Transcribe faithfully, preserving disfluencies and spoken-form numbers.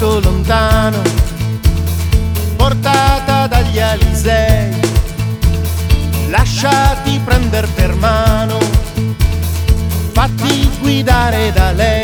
molto lontano, portata dagli Alisei, lasciati prender per mano, fatti guidare da lei.